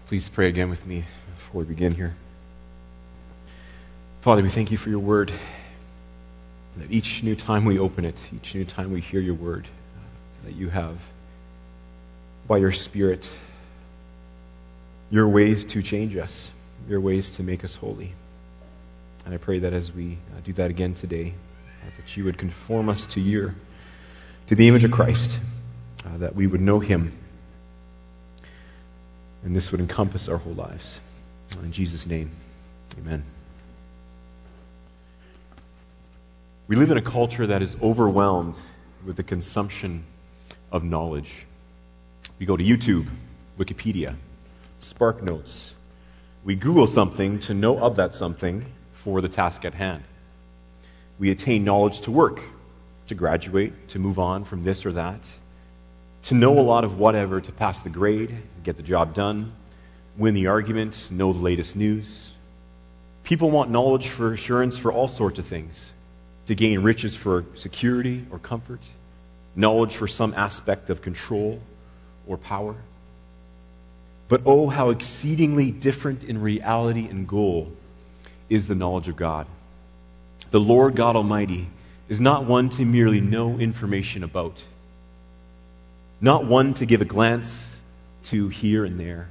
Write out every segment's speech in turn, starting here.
Please pray again with me before we begin here. Father, we thank you for your word, that each new time we open it, each new time we hear your word, that you have, by your Spirit, your ways to change us, your ways to make us holy. And I pray that as we do that again today, that you would conform us to the image of Christ, that we would know him, and this would encompass our whole lives. In Jesus' name, amen. We live in a culture that is overwhelmed with the consumption of knowledge. We go to YouTube, Wikipedia, SparkNotes. We Google something to know of that something for the task at hand. We attain knowledge to work, to graduate, to move on from this or that, to know a lot of whatever, to pass the grade, get the job done, win the argument, know the latest news. People want knowledge for assurance for all sorts of things, to gain riches for security or comfort, knowledge for some aspect of control or power. But oh, how exceedingly different in reality and goal is the knowledge of God. The Lord God Almighty is not one to merely know information about, not one to give a glance to here and there,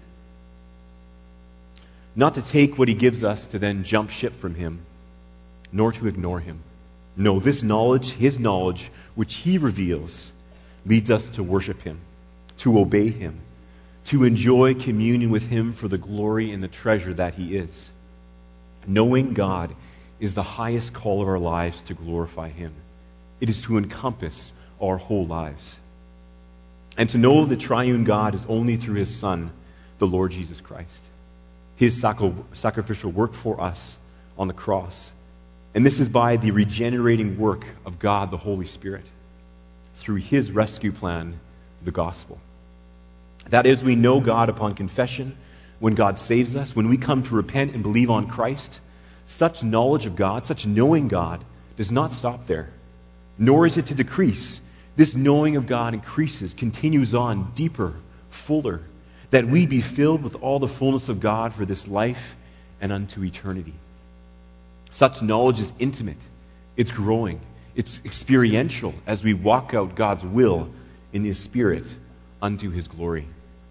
not to take what he gives us to then jump ship from him, nor to ignore him. No, this knowledge, his knowledge, which he reveals, leads us to worship him, to obey him, to enjoy communion with him for the glory and the treasure that he is. Knowing God is the highest call of our lives to glorify him. It is to encompass our whole lives. And to know the triune God is only through his Son, the Lord Jesus Christ. His sacrificial work for us on the cross. And this is by the regenerating work of God, the Holy Spirit, through his rescue plan, the gospel. That is, we know God upon confession, when God saves us, when we come to repent and believe on Christ. Such knowledge of God, such knowing God, does not stop there, nor is it to decrease. This knowing of God increases, continues on, deeper, fuller, that we be filled with all the fullness of God for this life and unto eternity. Such knowledge is intimate, it's growing, it's experiential as we walk out God's will in his Spirit unto his glory.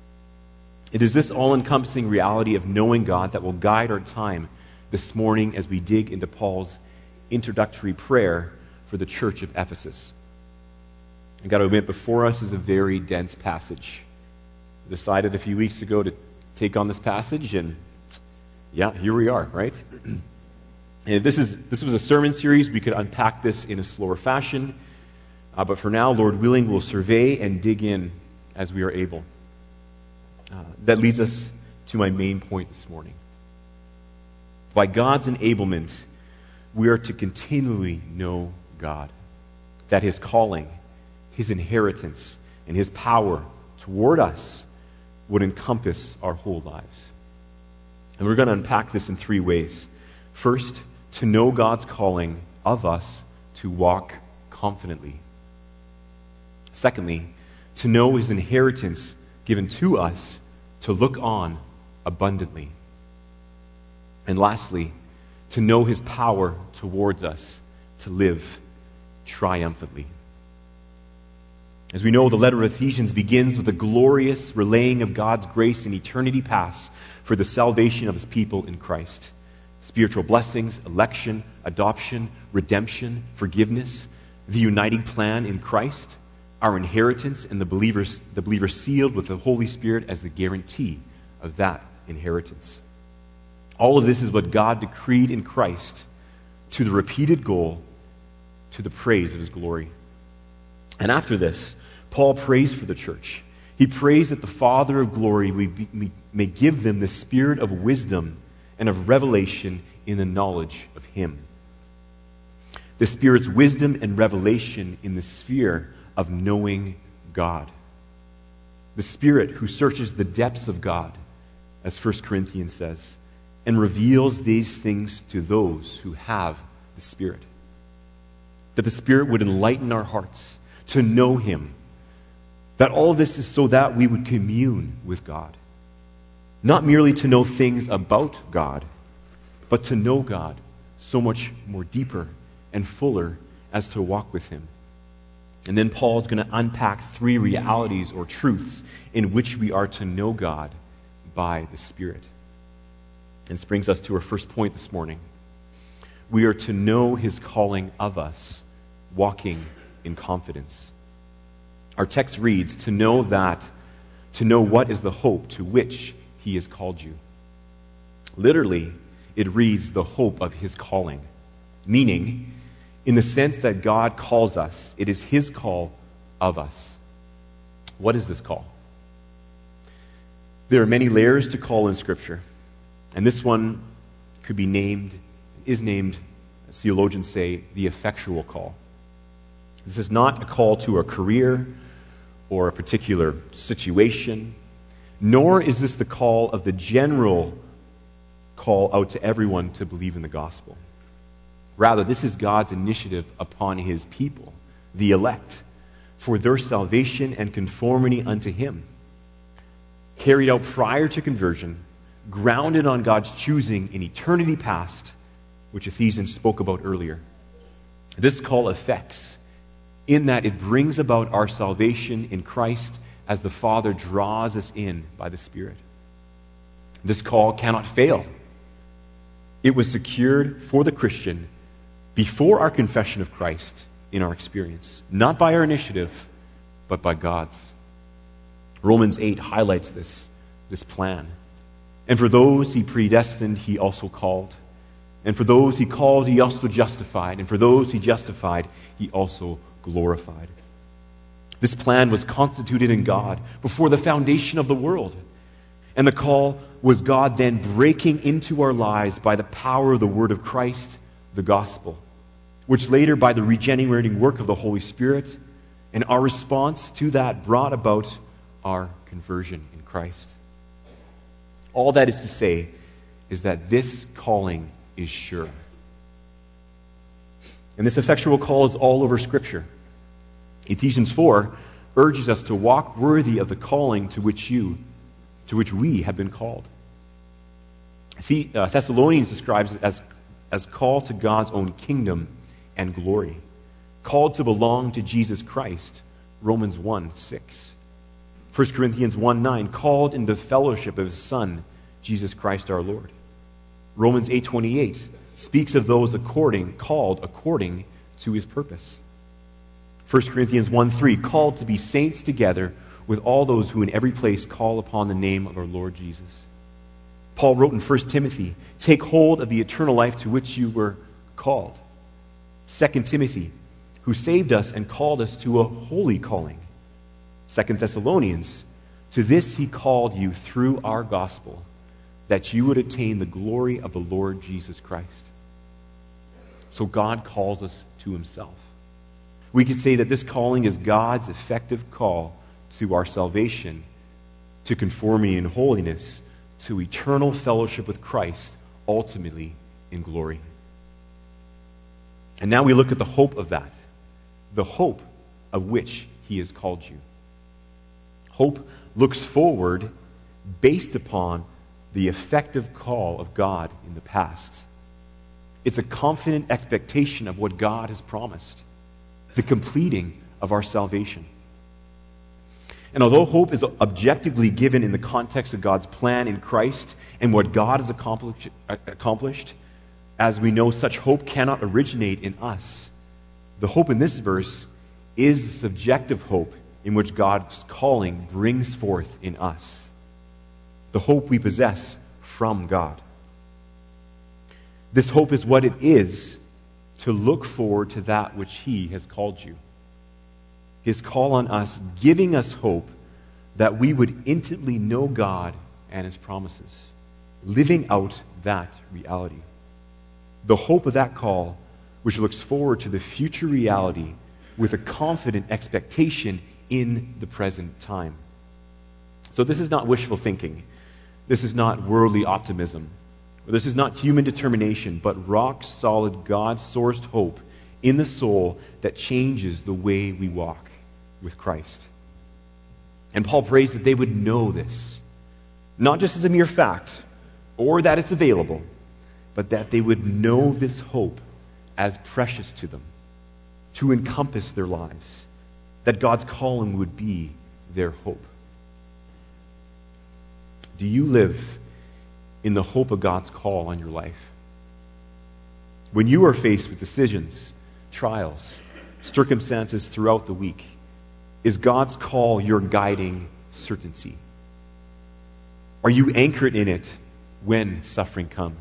It is this all-encompassing reality of knowing God that will guide our time this morning as we dig into Paul's introductory prayer for the church of Ephesus. I got to admit, before us is a very dense passage. I decided a few weeks ago to take on this passage, and yeah, here we are, right? And this was a sermon series. We could unpack this in a slower fashion, but for now, Lord willing, we'll survey and dig in as we are able. That leads us to my main point this morning. By God's enablement, we are to continually know God, that his calling, his inheritance, and his power toward us would encompass our whole lives. And we're going to unpack this in three ways. First, to know God's calling of us to walk confidently. Secondly, to know his inheritance given to us to look on abundantly. And lastly, to know his power towards us to live triumphantly. As we know, the letter of Ephesians begins with a glorious relaying of God's grace in eternity past for the salvation of his people in Christ. Spiritual blessings, election, adoption, redemption, forgiveness, the uniting plan in Christ, our inheritance, and the believer sealed with the Holy Spirit as the guarantee of that inheritance. All of this is what God decreed in Christ to the repeated goal, to the praise of his glory. And after this, Paul prays for the church. He prays that the Father of glory may give them the spirit of wisdom and of revelation in the knowledge of him. The Spirit's wisdom and revelation in the sphere of knowing God. The Spirit who searches the depths of God, as 1 Corinthians says, and reveals these things to those who have the Spirit. That the Spirit would enlighten our hearts to know him. That all this is so that we would commune with God. Not merely to know things about God, but to know God so much more deeper and fuller as to walk with him. And then Paul's going to unpack three realities or truths in which we are to know God by the Spirit. And this brings us to our first point this morning. We are to know his calling of us, walking in confidence. Our text reads, to know what is the hope to which he has called you. Literally, it reads the hope of his calling, meaning, in the sense that God calls us, it is his call of us. What is this call? There are many layers to call in Scripture, and this one is named, as theologians say, the effectual call. This is not a call to a career or a particular situation, nor is this the call of the general call out to everyone to believe in the gospel. Rather, this is God's initiative upon his people, the elect, for their salvation and conformity unto him. Carried out prior to conversion, grounded on God's choosing in eternity past, which Ephesians spoke about earlier. This call affects in that it brings about our salvation in Christ as the Father draws us in by the Spirit. This call cannot fail. It was secured for the Christian before our confession of Christ in our experience, not by our initiative, but by God's. Romans 8 highlights this plan. And for those he predestined, he also called. And for those he called, he also justified. And for those he justified, he also glorified. This plan was constituted in God before the foundation of the world. And the call was God then breaking into our lives by the power of the word of Christ, the gospel, which later, by the regenerating work of the Holy Spirit, and our response to that brought about our conversion in Christ. All that is to say is that this calling is sure. And this effectual call is all over Scripture. Ephesians 4 urges us to walk worthy of the calling to which we have been called. Thessalonians describes it as called to God's own kingdom and glory, called to belong to Jesus Christ, Romans 1:6. 1 Corinthians 1:9, called into fellowship of his Son, Jesus Christ our Lord. Romans 8:28 speaks of those called according to his purpose. 1 Corinthians 1:3, called to be saints together with all those who in every place call upon the name of our Lord Jesus. Paul wrote in 1 Timothy, take hold of the eternal life to which you were called. 2 Timothy, who saved us and called us to a holy calling. 2 Thessalonians, to this he called you through our gospel, that you would attain the glory of the Lord Jesus Christ. So God calls us to himself. We could say that this calling is God's effective call to our salvation, to conformity and holiness, to eternal fellowship with Christ, ultimately in glory. And now we look at the hope of that, the hope of which he has called you. Hope looks forward based upon the effective call of God in the past. It's a confident expectation of what God has promised, the completing of our salvation. And although hope is objectively given in the context of God's plan in Christ and what God has accomplished, as we know, such hope cannot originate in us. The hope in this verse is the subjective hope in which God's calling brings forth in us. The hope we possess from God. This hope is what it is to look forward to that which he has called you. His call on us, giving us hope that we would intimately know God and his promises, living out that reality. The hope of that call, which looks forward to the future reality with a confident expectation in the present time. So this is not wishful thinking. This is not worldly optimism. This is not human determination, but rock-solid, God-sourced hope in the soul that changes the way we walk with Christ. And Paul prays that they would know this, not just as a mere fact or that it's available, but that they would know this hope as precious to them, to encompass their lives, that God's calling would be their hope. Do you live in the hope of God's call on your life? When you are faced with decisions, trials, circumstances throughout the week, is God's call your guiding certainty? Are you anchored in it when suffering comes?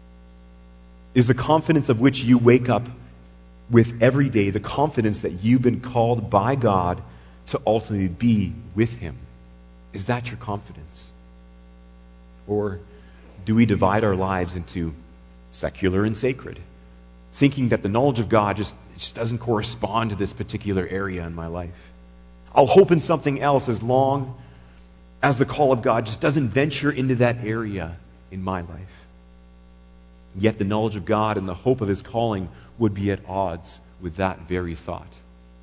Is the confidence of which you wake up with every day the confidence that you've been called by God to ultimately be with Him? Is that your confidence? Or do we divide our lives into secular and sacred, thinking that the knowledge of God just doesn't correspond to this particular area in my life? I'll hope in something else as long as the call of God just doesn't venture into that area in my life. Yet the knowledge of God and the hope of His calling would be at odds with that very thought.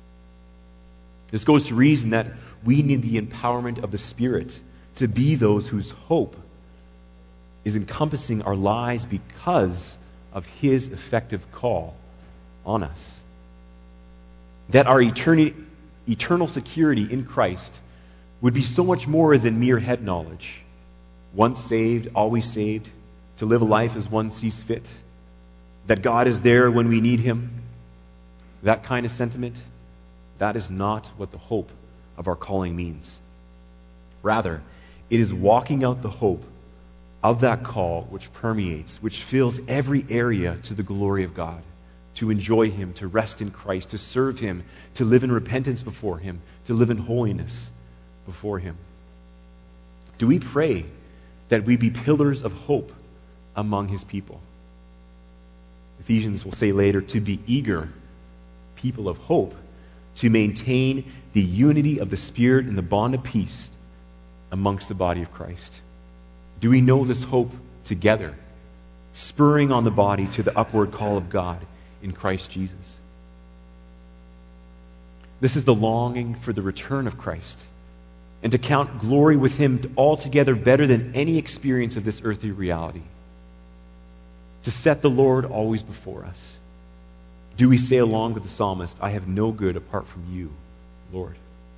This goes to reason that we need the empowerment of the Spirit to be those whose hope is encompassing our lives because of His effective call on us. That our eternal security in Christ would be so much more than mere head knowledge. Once saved, always saved, to live a life as one sees fit. That God is there when we need Him. That kind of sentiment, that is not what the hope of our calling means. Rather, it is walking out the hope of that call which permeates, which fills every area to the glory of God, to enjoy Him, to rest in Christ, to serve Him, to live in repentance before Him, to live in holiness before Him. Do we pray that we be pillars of hope among His people? Ephesians will say later, to be eager people of hope, to maintain the unity of the Spirit and the bond of peace amongst the body of Christ. Do we know this hope together, spurring on the body to the upward call of God in Christ Jesus? This is the longing for the return of Christ, and to count glory with Him altogether better than any experience of this earthly reality. To set the Lord always before us. Do we say along with the psalmist, I have no good apart from You, Lord?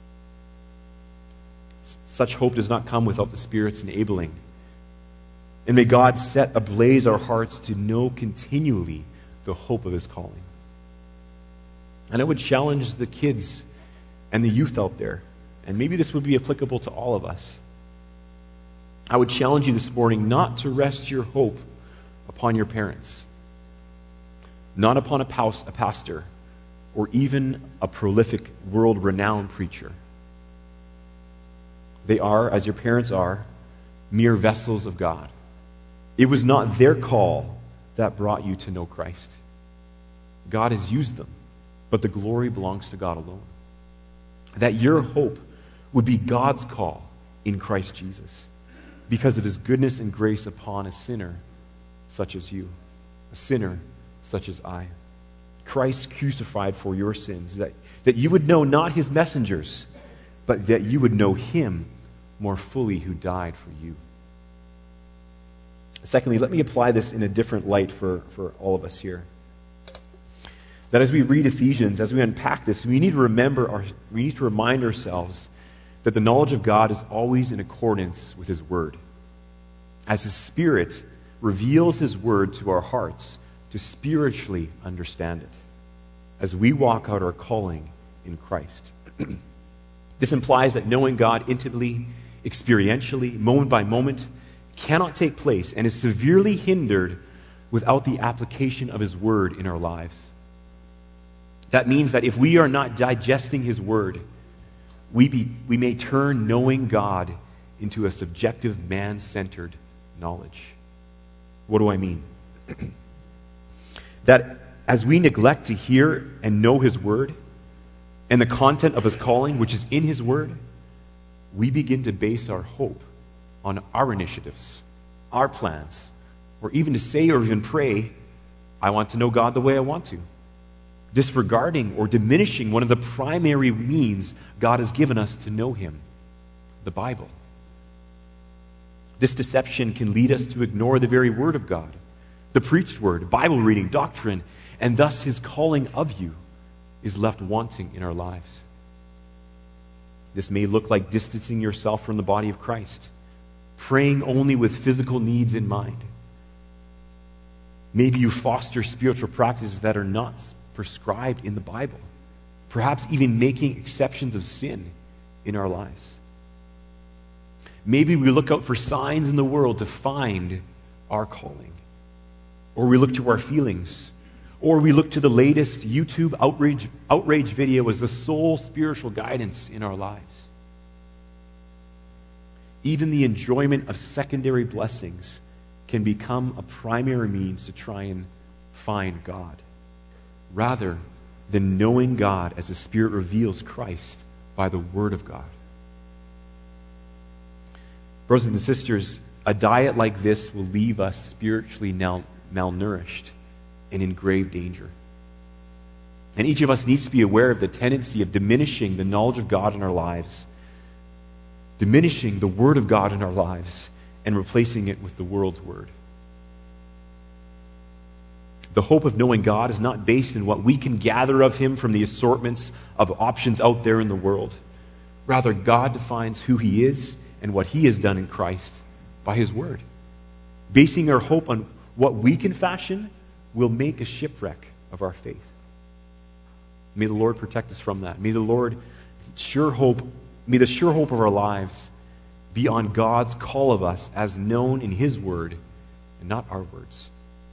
Such hope does not come without the Spirit's enabling. And may God set ablaze our hearts to know continually the hope of His calling. And I would challenge the kids and the youth out there, and maybe this would be applicable to all of us. I would challenge you this morning not to rest your hope upon your parents, not upon a pastor, or even a prolific, world-renowned preacher. They are, as your parents are, mere vessels of God. It was not their call that brought you to know Christ. God has used them, but the glory belongs to God alone. That your hope would be God's call in Christ Jesus because of His goodness and grace upon a sinner such as you, a sinner such as I. Christ crucified for your sins, that you would know not His messengers, but that you would know Him more fully who died for you. Secondly, let me apply this in a different light for all of us here. That as we read Ephesians, as we unpack this, we need to remind ourselves that the knowledge of God is always in accordance with His Word. As His Spirit reveals His Word to our hearts to spiritually understand it, as we walk out our calling in Christ. This implies that knowing God intimately, experientially, moment by moment, cannot take place and is severely hindered without the application of His Word in our lives. That means that if we are not digesting His Word, we may turn knowing God into a subjective, man-centered knowledge. What do I mean? That as we neglect to hear and know His Word and the content of His calling, which is in His Word, we begin to base our hope on our initiatives, our plans, or even to say or even pray, I want to know God the way I want to, disregarding or diminishing one of the primary means God has given us to know Him, the Bible. This deception can lead us to ignore the very word of God, the preached word, Bible reading, doctrine, and thus his calling of you is left wanting in our lives. This may look like distancing yourself from the body of Christ, praying only with physical needs in mind. Maybe you foster spiritual practices that are not prescribed in the Bible, perhaps even making exceptions of sin in our lives. Maybe we look out for signs in the world to find our calling, or we look to our feelings, or we look to the latest YouTube outrage video as the sole spiritual guidance in our lives. Even the enjoyment of secondary blessings can become a primary means to try and find God, rather than knowing God as the Spirit reveals Christ by the Word of God. Brothers and sisters, a diet like this will leave us spiritually malnourished and in grave danger. And each of us needs to be aware of the tendency of diminishing the knowledge of God in our lives, diminishing the Word of God in our lives, and replacing it with the world's word. The hope of knowing God is not based in what we can gather of him from the assortments of options out there in the world. Rather, God defines who he is and what he has done in Christ by his word. Basing our hope on what we can fashion will make a shipwreck of our faith. May the Lord protect us from that. May the sure hope of our lives be on God's call of us as known in his word and not our words.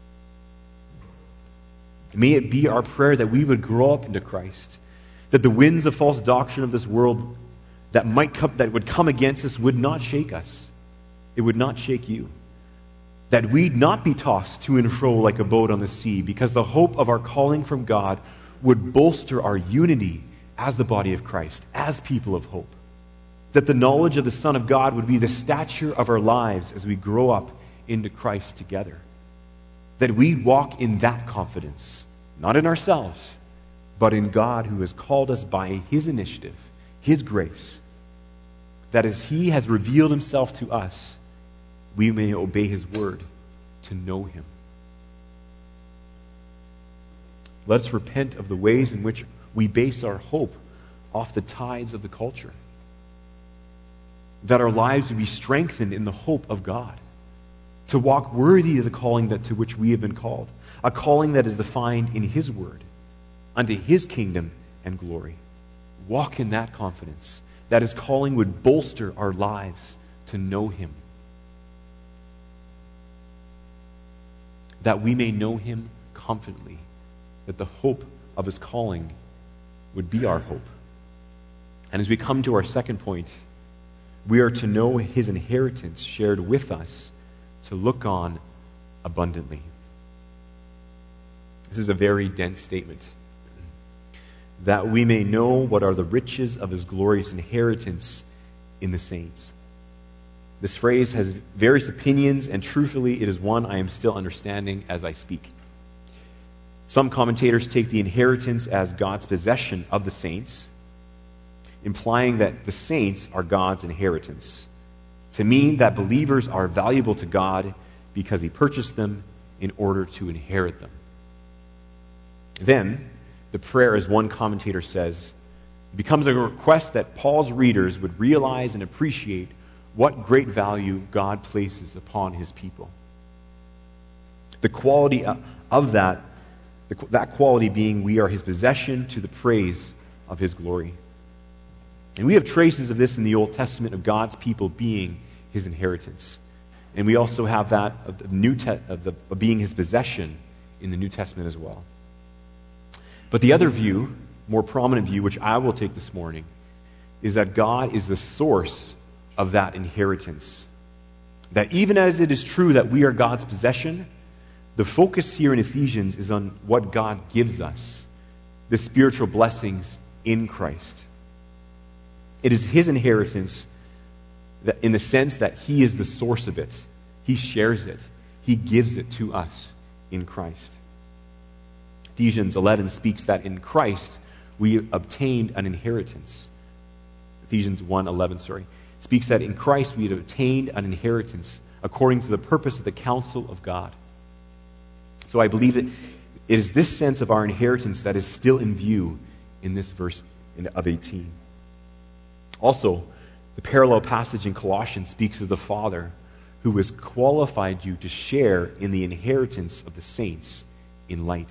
May it be our prayer that we would grow up into Christ, that the winds of false doctrine of this world that would come against us would not shake us. It would not shake you. That we'd not be tossed to and fro like a boat on the sea, because the hope of our calling from God would bolster our unity as the body of Christ, as people of hope. That the knowledge of the Son of God would be the stature of our lives as we grow up into Christ together. That we walk in that confidence, not in ourselves, but in God who has called us by his initiative, his grace. That as he has revealed himself to us, we may obey his word to know him. Let us repent of the ways in which we base our hope off the tides of the culture. That our lives would be strengthened in the hope of God, to walk worthy of the calling to which we have been called, a calling that is defined in his word, unto his kingdom and glory. Walk in that confidence, that his calling would bolster our lives to know him, that we may know him confidently, that the hope of his calling would be our hope. And as we come to our second point, we are to know his inheritance shared with us, to look on abundantly. This is a very dense statement. That we may know what are the riches of his glorious inheritance in the saints. This phrase has various opinions, and truthfully, it is one I am still understanding as I speak. Some commentators take the inheritance as God's possession of the saints, implying that the saints are God's inheritance, to mean that believers are valuable to God because he purchased them in order to inherit them. Then, the prayer, as one commentator says, becomes a request that Paul's readers would realize and appreciate what great value God places upon his people. The quality of that quality being we are his possession to the praise of his glory. And we have traces of this in the Old Testament of God's people being his inheritance. And we also have that of being his possession in the New Testament as well. But the other view, more prominent view, which I will take this morning, is that God is the source of that inheritance. That even as it is true that we are God's possession, the focus here in Ephesians is on what God gives us, the spiritual blessings in Christ. It is his inheritance that, in the sense that he is the source of it. He shares it. He gives it to us in Christ. Ephesians 11 speaks that in Christ we obtained an inheritance. Ephesians 1:11, speaks that in Christ we had obtained an inheritance according to the purpose of the counsel of God. So I believe that it is this sense of our inheritance that is still in view in this verse of 18. Also, the parallel passage in Colossians speaks of the Father who has qualified you to share in the inheritance of the saints in light.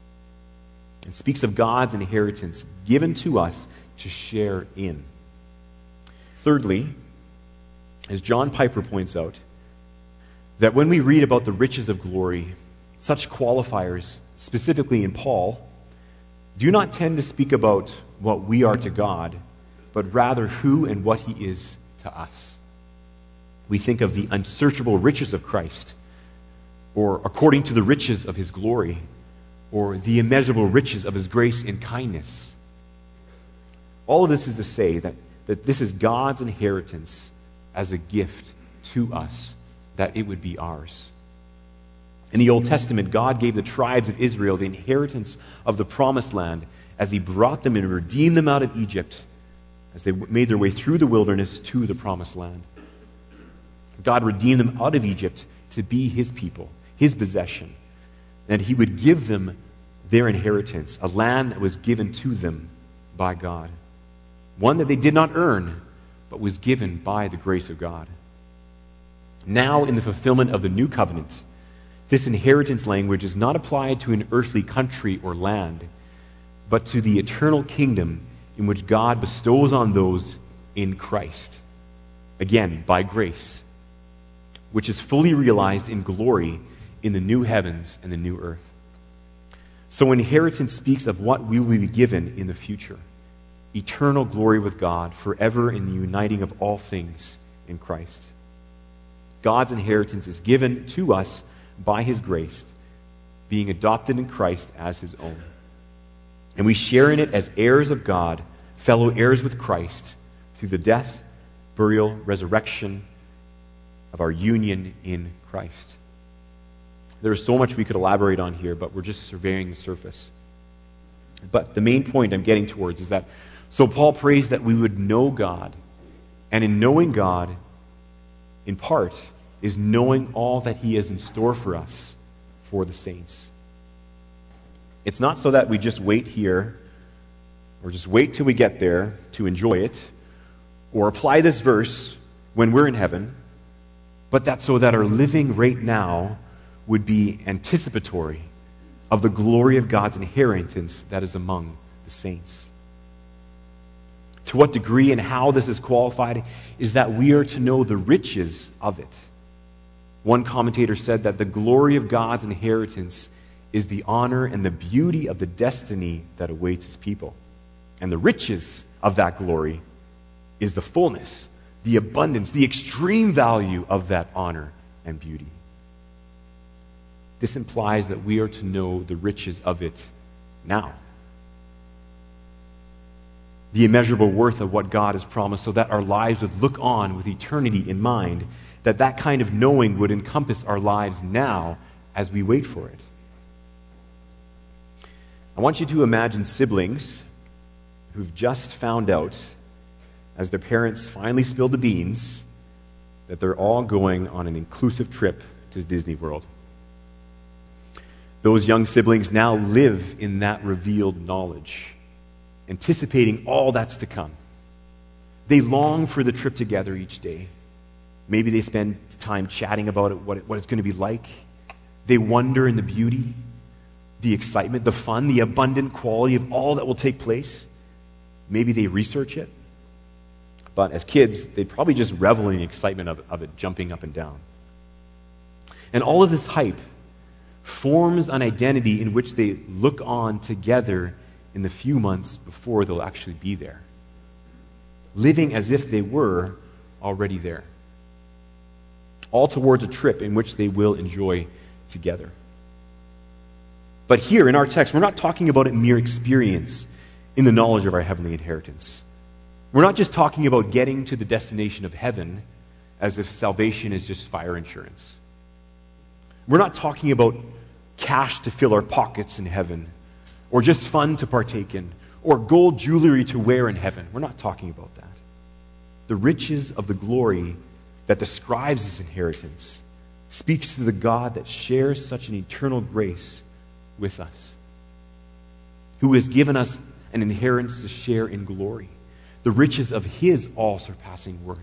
It speaks of God's inheritance given to us to share in. Thirdly, as John Piper points out, that when we read about the riches of glory, such qualifiers, specifically in Paul, do not tend to speak about what we are to God, but rather who and what he is to us. We think of the unsearchable riches of Christ, or according to the riches of his glory, or the immeasurable riches of his grace and kindness. All of this is to say that this is God's inheritance as a gift to us, that it would be ours. In the Old Testament, God gave the tribes of Israel the inheritance of the promised land as he brought them and redeemed them out of Egypt as they made their way through the wilderness to the promised land. God redeemed them out of Egypt to be his people, his possession, and he would give them their inheritance, a land that was given to them by God, one that they did not earn, but was given by the grace of God. Now, in the fulfillment of the new covenant, this inheritance language is not applied to an earthly country or land, but to the eternal kingdom in which God bestows on those in Christ, again, by grace, which is fully realized in glory in the new heavens and the new earth. So inheritance speaks of what we will be given in the future, eternal glory with God, forever in the uniting of all things in Christ. God's inheritance is given to us by his grace, being adopted in Christ as his own. And we share in it as heirs of God, fellow heirs with Christ, through the death, burial, resurrection of our union in Christ. There's so much we could elaborate on here, but we're just surveying the surface. But the main point I'm getting towards is that, so Paul prays that we would know God, and in knowing God, in part, is knowing all that he has in store for us, for the saints. It's not so that we just wait here, or just wait till we get there to enjoy it, or apply this verse when we're in heaven, but that's so that our living right now would be anticipatory of the glory of God's inheritance that is among the saints. To what degree and how this is qualified is that we are to know the riches of it. One commentator said that the glory of God's inheritance is the honor and the beauty of the destiny that awaits his people. And the riches of that glory is the fullness, the abundance, the extreme value of that honor and beauty. This implies that we are to know the riches of it now. The immeasurable worth of what God has promised, so that our lives would look on with eternity in mind, that kind of knowing would encompass our lives now as we wait for it. I want you to imagine siblings who've just found out, as their parents finally spilled the beans, that they're all going on an inclusive trip to Disney World. Those young siblings now live in that revealed knowledge, anticipating all that's to come. They long for the trip together each day. Maybe they spend time chatting about it, what it's going to be like. They wonder in the beauty, the excitement, the fun, the abundant quality of all that will take place. Maybe they research it. But as kids, they probably just revel in the excitement of it jumping up and down. And all of this hype forms an identity in which they look on together in the few months before they'll actually be there, living as if they were already there, all towards a trip in which they will enjoy together. But here in our text, we're not talking about a mere experience in the knowledge of our heavenly inheritance. We're not just talking about getting to the destination of heaven as if salvation is just fire insurance. We're not talking about cash to fill our pockets in heaven, or just fun to partake in, or gold jewelry to wear in heaven. We're not talking about that. the riches of the glory that describes his inheritance speaks to the God that shares such an eternal grace with us, who has given us an inheritance to share in glory, the riches of his all-surpassing worth.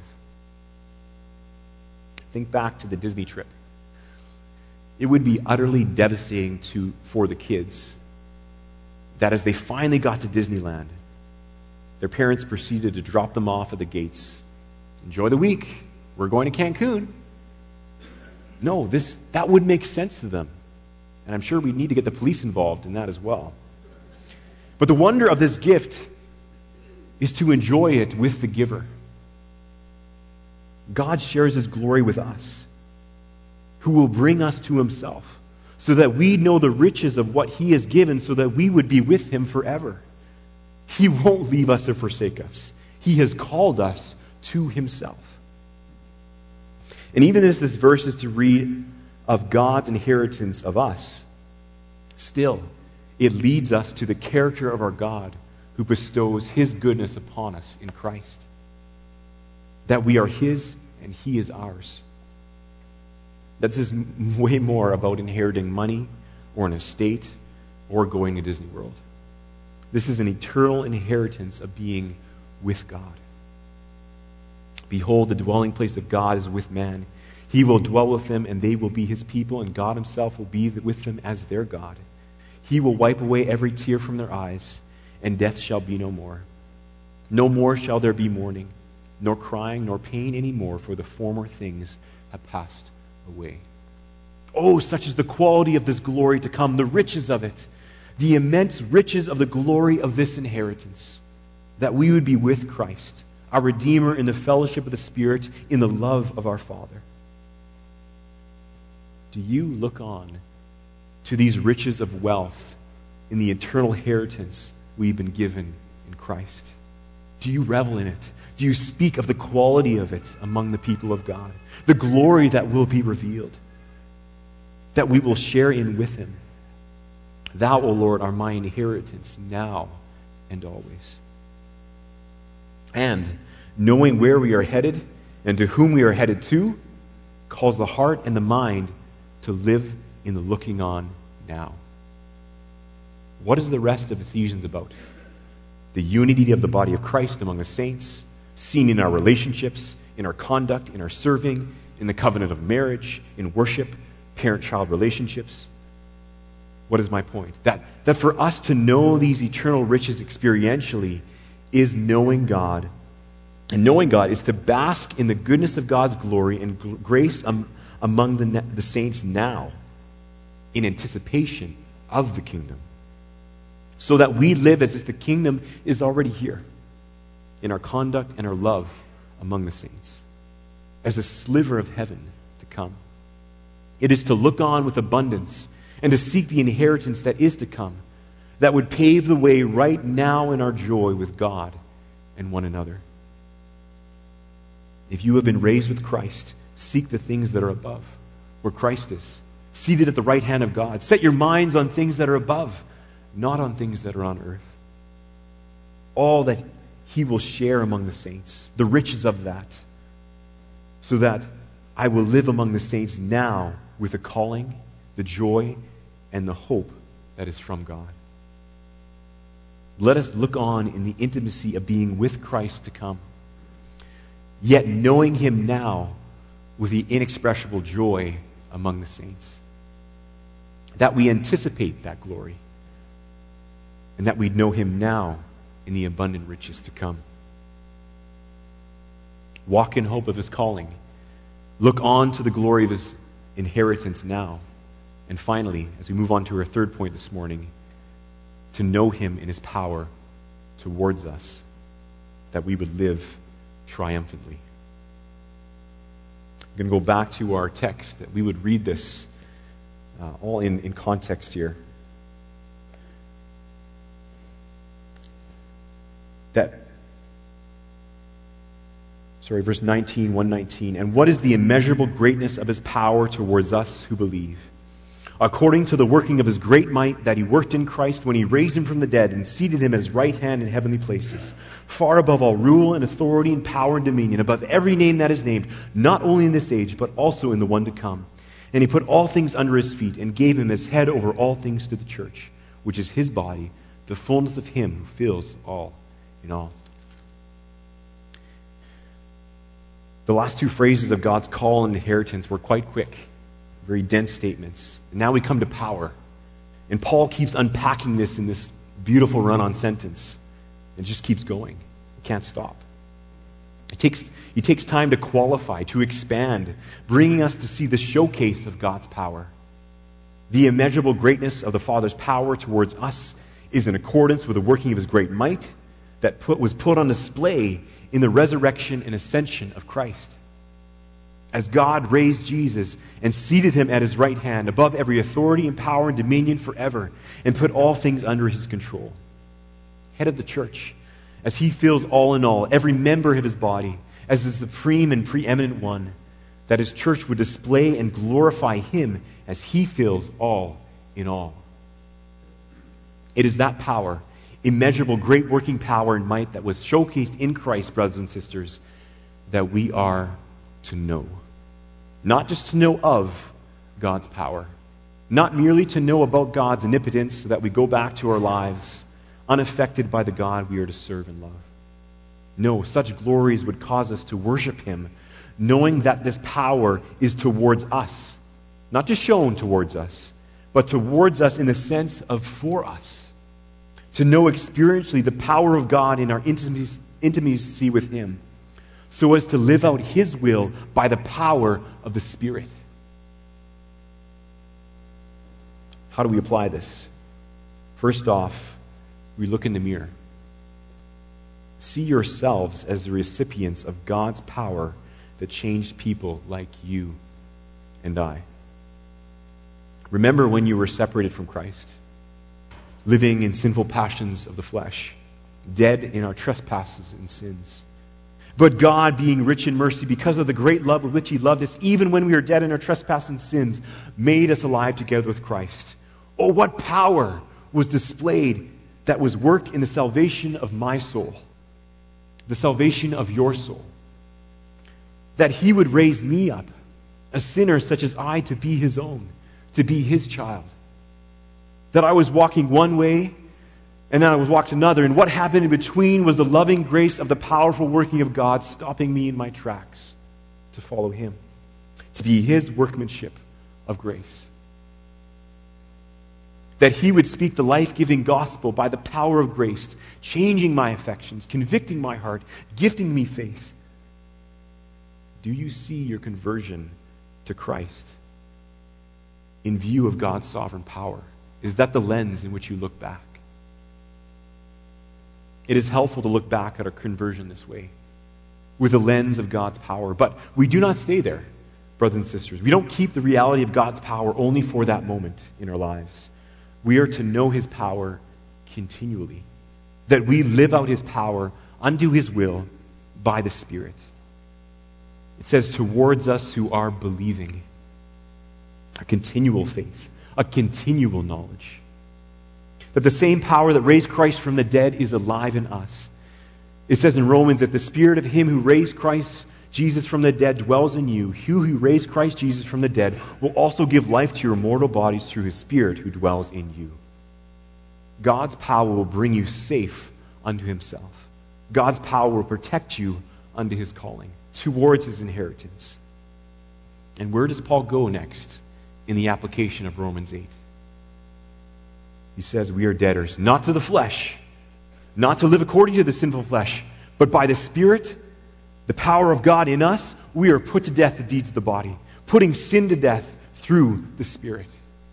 Think back to the Disney trip. It would be utterly devastating for the kids that as they finally got to Disneyland, their parents proceeded to drop them off at the gates. Enjoy the week. We're going to Cancun. No, that wouldn't make sense to them. And I'm sure we'd need to get the police involved in that as well. But the wonder of this gift is to enjoy it with the giver. God shares his glory with us, who will bring us to himself, so that we know the riches of what he has given, so that we would be with him forever. He won't leave us or forsake us. He has called us to himself. And even as this verse is to read of God's inheritance of us, still, it leads us to the character of our God, who bestows his goodness upon us in Christ. That we are his and he is ours. That this is way more about inheriting money or an estate or going to Disney World. This is an eternal inheritance of being with God. Behold, the dwelling place of God is with man. He will dwell with them, and they will be his people, and God himself will be with them as their God. He will wipe away every tear from their eyes, and death shall be no more. No more shall there be mourning, nor crying, nor pain any more, for the former things have passed away. Oh, such is the quality of this glory to come, the riches of it, the immense riches of the glory of this inheritance, that we would be with Christ, our Redeemer, in the fellowship of the Spirit, in the love of our Father. Do you look on to these riches of wealth in the eternal inheritance we've been given in Christ? Do you revel in it? Do you speak of the quality of it among the people of God? The glory that will be revealed, that we will share in with him. Thou, O Lord, are my inheritance now and always. And knowing where we are headed and to whom we are headed to, calls the heart and the mind to live in the looking on now. What is the rest of Ephesians about? The unity of the body of Christ among the saints, seen in our relationships, in our conduct, in our serving, in the covenant of marriage, in worship, parent-child relationships. What is my point? That for us to know these eternal riches experientially is knowing God. And knowing God is to bask in the goodness of God's glory and grace among the saints now, in anticipation of the kingdom. So that we live as if the kingdom is already here, in our conduct and our love among the saints, as a sliver of heaven to come. It is to look on with abundance and to seek the inheritance that is to come, that would pave the way right now in our joy with God and one another. If you have been raised with Christ, seek the things that are above, where Christ is, seated at the right hand of God. Set your minds on things that are above, not on things that are on earth. All that he will share among the saints, the riches of that, so that I will live among the saints now with the calling, the joy, and the hope that is from God. Let us look on in the intimacy of being with Christ to come, yet knowing him now with the inexpressible joy among the saints. That we anticipate that glory, and that we know him now in the abundant riches to come. Walk in hope of his calling. Look on to the glory of his inheritance now. And finally, as we move on to our third point this morning, to know him in his power towards us, that we would live triumphantly. I'm going to go back to our text, that we would read this all in context here. Verse 19, 119. And what is the immeasurable greatness of his power towards us who believe? according to the working of his great might that he worked in Christ when he raised him from the dead and seated him at his right hand in heavenly places, far above all rule and authority and power and dominion, above every name that is named, not only in this age, but also in the one to come. And he put all things under his feet and gave him as head over all things to the church, which is his body, the fullness of him who fills all in all. The last two phrases of God's call and inheritance were quite quick, very dense statements. And now we come to power. And Paul keeps unpacking this in this beautiful run-on sentence. It just keeps going. It can't stop. He takes time to qualify, to expand, bringing us to see the showcase of God's power. The immeasurable greatness of the Father's power towards us is in accordance with the working of his great might that was put on display in the resurrection and ascension of Christ. As God raised Jesus and seated him at his right hand above every authority and power and dominion forever, and put all things under his control. Head of the church, as he fills all in all, every member of his body, as the supreme and preeminent one, that his church would display and glorify him as he fills all in all. It is that power, immeasurable, great working power and might that was showcased in Christ, brothers and sisters, that we are to know. Not just to know of God's power. Not merely to know about God's omnipotence so that we go back to our lives unaffected by the God we are to serve and love. No, such glories would cause us to worship him, knowing that this power is towards us. Not just shown towards us, but towards us in the sense of for us. To know experientially the power of God in our intimacy with him, so as to live out his will by the power of the Spirit. How do we apply this? First off, we look in the mirror. See yourselves as the recipients of God's power that changed people like you and I. Remember when you were separated from Christ, living in sinful passions of the flesh, dead in our trespasses and sins. But God, being rich in mercy, because of the great love with which he loved us, even when we were dead in our trespasses and sins, made us alive together with Christ. Oh, what power was displayed that was worked in the salvation of my soul, the salvation of your soul. That he would raise me up, a sinner such as I, to be his own, to be his child. That I was walking one way, and then I was walked another, and what happened in between was the loving grace of the powerful working of God stopping me in my tracks to follow him, to be his workmanship of grace. That he would speak the life-giving gospel by the power of grace, changing my affections, convicting my heart, gifting me faith. Do you see your conversion to Christ in view of God's sovereign power? Is that the lens in which you look back? It is helpful to look back at our conversion this way, with the lens of God's power. But we do not stay there, brothers and sisters. We don't keep the reality of God's power only for that moment in our lives. We are to know his power continually, that we live out his power unto his will by the Spirit. It says, towards us who are believing. A continual faith, a continual knowledge. That the same power that raised Christ from the dead is alive in us. It says in Romans, if the Spirit of him who raised Christ Jesus from the dead dwells in you, he who raised Christ Jesus from the dead will also give life to your mortal bodies through his Spirit who dwells in you. God's power will bring you safe unto himself. God's power will protect you unto his calling, towards his inheritance. And where does Paul go next in the application of Romans 8? He says we are debtors, not to the flesh, not to live according to the sinful flesh, but by the Spirit, the power of God in us, we are put to death the deeds of the body, putting sin to death through the Spirit.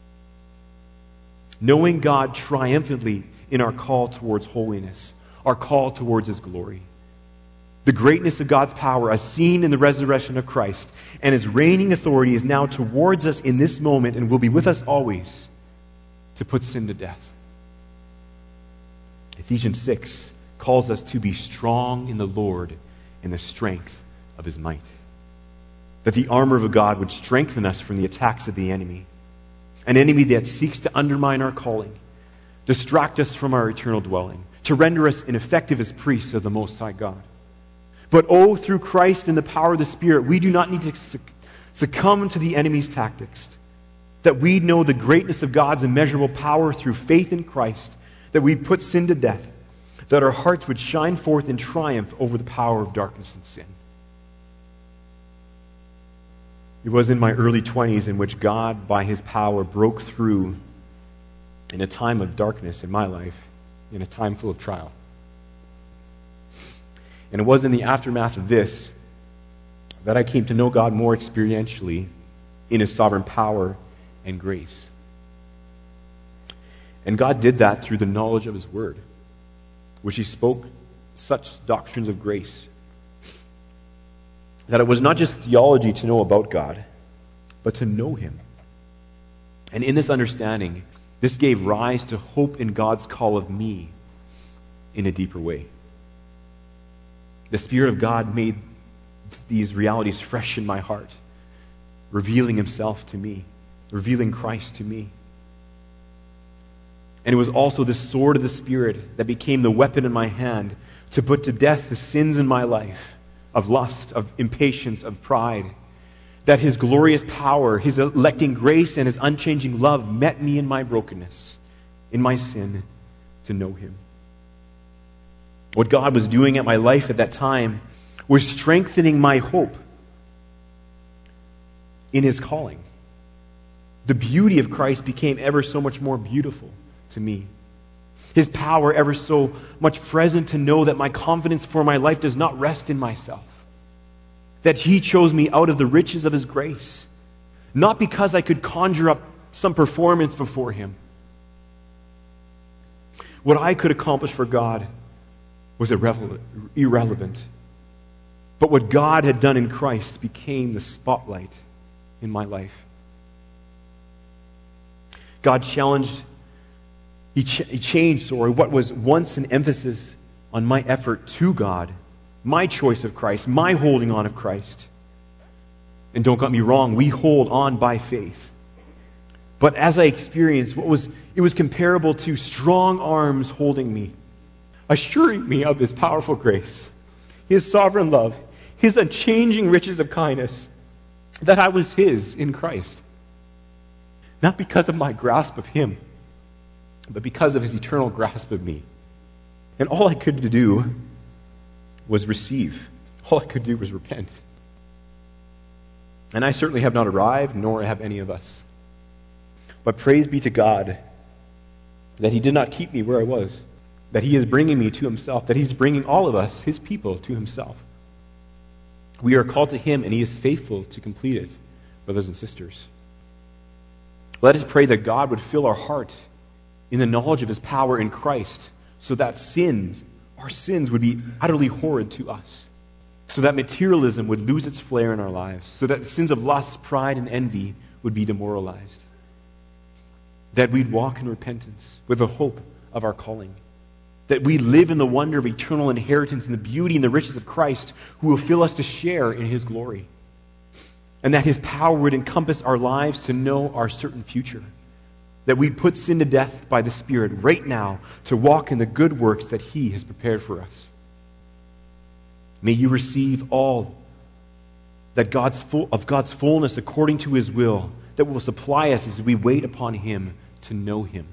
Knowing God triumphantly in our call towards holiness, our call towards his glory. The greatness of God's power as seen in the resurrection of Christ and his reigning authority is now towards us in this moment and will be with us always to put sin to death. Ephesians 6 calls us to be strong in the Lord and the strength of his might. That the armor of God would strengthen us from the attacks of the enemy. an enemy that seeks to undermine our calling, distract us from our eternal dwelling, to render us ineffective as priests of the Most High God. But through Christ and the power of the Spirit, we do not need to succumb to the enemy's tactics. That we know the greatness of God's immeasurable power through faith in Christ, that we put sin to death, that our hearts would shine forth in triumph over the power of darkness and sin. It was in my early 20s in which God, by His power, broke through in a time of darkness in my life, in a time full of trial. And it was in the aftermath of this that I came to know God more experientially in His sovereign power and grace. And God did that through the knowledge of His Word, which He spoke such doctrines of grace, that it was not just theology to know about God, but to know Him. And in this understanding, this gave rise to hope in God's call of me in a deeper way. The Spirit of God made these realities fresh in my heart, revealing Himself to me, revealing Christ to me. And it was also the sword of the Spirit that became the weapon in my hand to put to death the sins in my life, of lust, of impatience, of pride, that His glorious power, His electing grace, and His unchanging love met me in my brokenness, in my sin, to know Him. What God was doing at my life at that time was strengthening my hope in His calling. The beauty of Christ became ever so much more beautiful to me. His power ever so much present to know that my confidence for my life does not rest in myself. That He chose me out of the riches of His grace. Not because I could conjure up some performance before Him. What I could accomplish for God was irrelevant. But what God had done in Christ became the spotlight in my life. God challenged He changed what was once an emphasis on my effort to God, my choice of Christ, my holding on of Christ. And don't get me wrong, we hold on by faith. But as I experienced it was comparable to strong arms holding me, assuring me of His powerful grace, His sovereign love, His unchanging riches of kindness, that I was His in Christ. Not because of my grasp of Him, but because of His eternal grasp of me. And all I could do was receive. All I could do was repent. And I certainly have not arrived, nor have any of us. But praise be to God that He did not keep me where I was, that He is bringing me to Himself, that He's bringing all of us, His people, to Himself. We are called to Him, and He is faithful to complete it, brothers and sisters. Let us pray that God would fill our heart in the knowledge of His power in Christ, so that our sins would be utterly horrid to us, so that materialism would lose its flair in our lives, so that the sins of lust, pride, and envy would be demoralized, that we'd walk in repentance with the hope of our calling, that we live in the wonder of eternal inheritance and the beauty and the riches of Christ, who will fill us to share in His glory, and that His power would encompass our lives to know our certain future, that we put sin to death by the Spirit right now to walk in the good works that He has prepared for us. May you receive all that of God's fullness according to His will, that will supply us as we wait upon Him to know Him.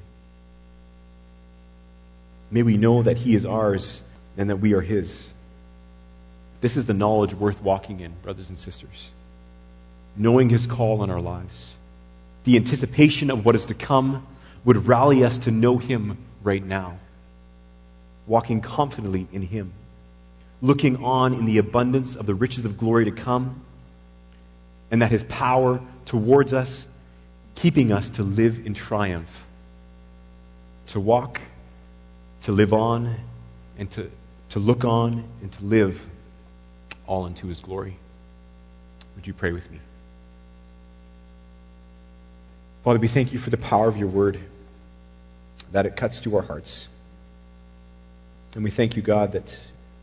May we know that He is ours and that we are His. This is the knowledge worth walking in, brothers and sisters. Knowing His call on our lives. The anticipation of what is to come would rally us to know Him right now. Walking confidently in Him. Looking on in the abundance of the riches of glory to come. And that His power towards us, keeping us to live in triumph. To walk, to live on, and to look on, and to live all into His glory. Would you pray with me? Father, we thank You for the power of Your word, that it cuts to our hearts. And we thank You, God, that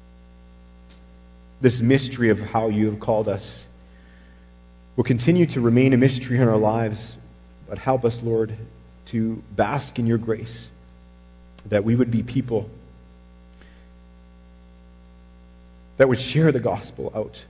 this mystery of how You have called us will continue to remain a mystery in our lives But help us, Lord, to bask in your grace, that we would be people that would share the gospel out,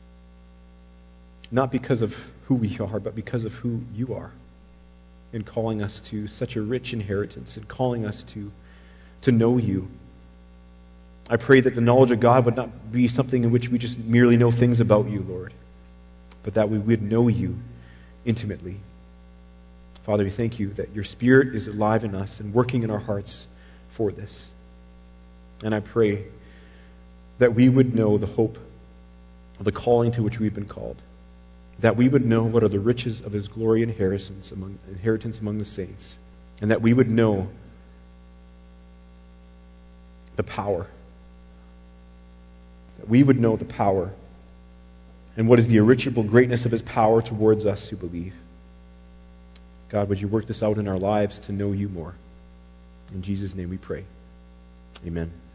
not because of who we are, but because of who you are, in calling us to such a rich inheritance, and calling us to know you. I pray that the knowledge of God would not be something in which we just merely know things about you, Lord, but that we would know you intimately. Father, we thank you that your Spirit is alive in us and working in our hearts for this. And I pray that we would know the hope of the calling to which we've been called, that we would know what are the riches of his glory and inheritance among the saints, and that we would know the power, that we would know the power and what is the irreachable greatness of his power towards us who believe. God, would you work this out in our lives to know you more? In Jesus' name we pray. Amen.